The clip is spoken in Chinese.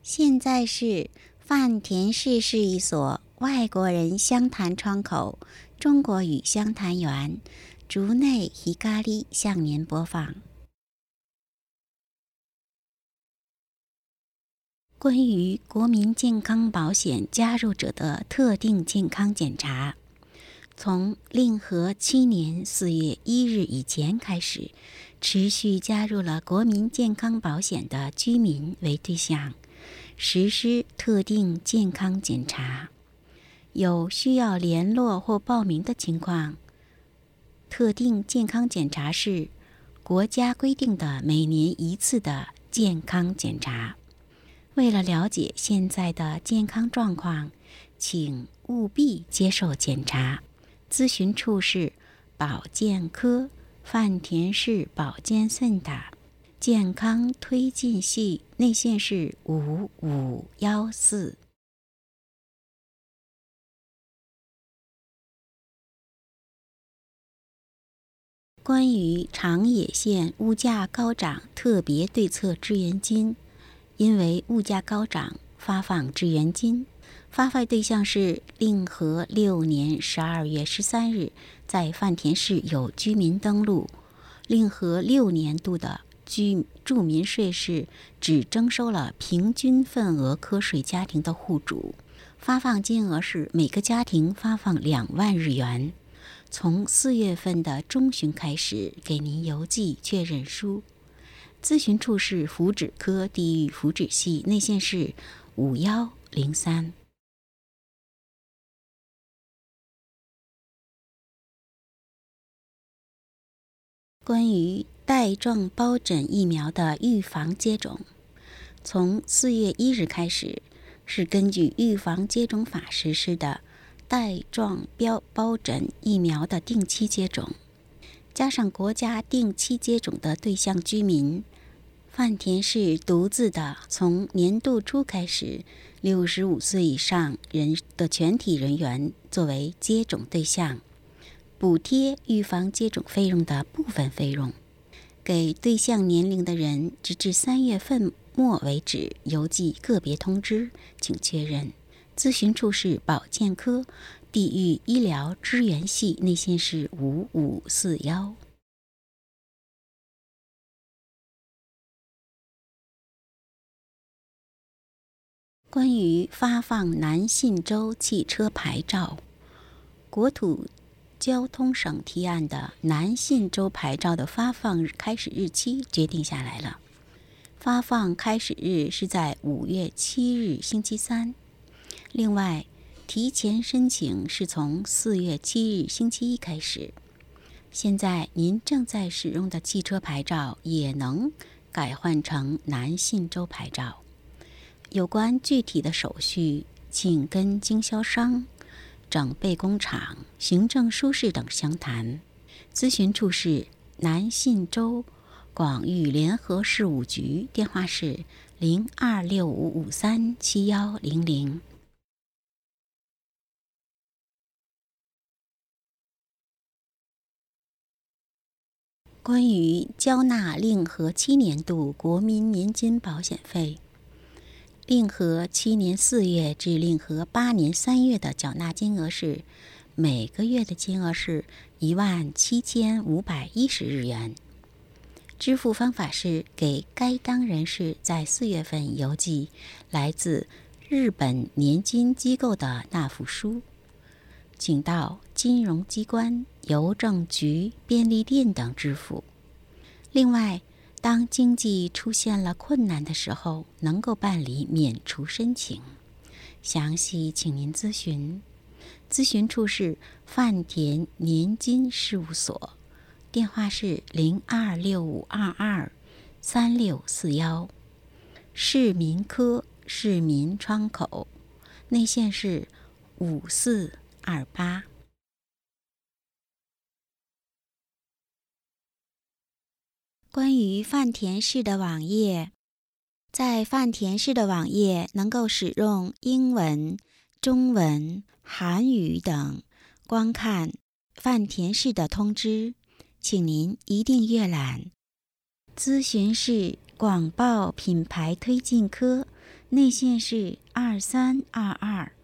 现在是饭田市市一所外国人湘潭窗口中国语湘潭园竹内ひかり向您播放关于国民健康保险加入者的特定健康检查。从令和7年4月1日以前开始，持续加入了国民健康保险的居民为对象，实施特定健康检查。有需要联络或报名的情况，特定健康检查是国家规定的每年1次的健康检查。为了了解现在的健康状况，请务必接受检查。咨询处是保健科饭田市保健センター，健康推进系内线是5514。关于长野县物价高涨特别对策支援金，因为物价高涨，发放支援金，发放对象是令和6年12月13日在饭田市有居民登录。令和6年度的住民税是只征收了平均份额课税家庭的户主，发放金额是每个家庭发放2万日元。从4月份的中旬开始给您邮寄确认书。咨询处是福祉科地域福祉系内线是5103。关于带状疱疹疫苗的预防接种，从4月1日开始，是根据预防接种法实施的带状疱疹疫苗的定期接种，加上国家定期接种的对象居民，饭田市独自的从年度初开始65岁以上人的全体人员作为接种对象，补贴预防接种费用的部分费用，给对象年龄的人直至3月份末为止邮寄个别通知，请确认。咨询处是保健科地域医疗支援系内线是5541。关于发放南信州汽车牌照，国土交通省提案的南信州牌照的发放开始日期决定下来了，发放开始日是在5月7日星期三。另外，提前申请是从4月7日星期一开始。现在您正在使用的汽车牌照也能改换成南信州牌照。有关具体的手续，请跟经销商、整备工厂、行政书士等详谈。咨询处是南信州广域联合事务局，电话是0265537100。关于交纳令和7年度国民年金保险费，令和7年4月至令和8年3月的缴纳金额是每个月的金额是17510日元。支付方法是给该当人士在4月份邮寄来自日本年金机构的纳付书，请到金融机关、邮政局、便利店等支付。另外，当经济出现了困难的时候，能够办理免除申请，详细请您咨询。咨询处是饭田年金事务所，电话是0265223641。市民科市民窗口，内线是5428。关于饭田市的网页，在饭田市的网页能够使用英文、中文、韩语等观看饭田市的通知，请您一定阅览。咨询是广报品牌推进科内线是2322。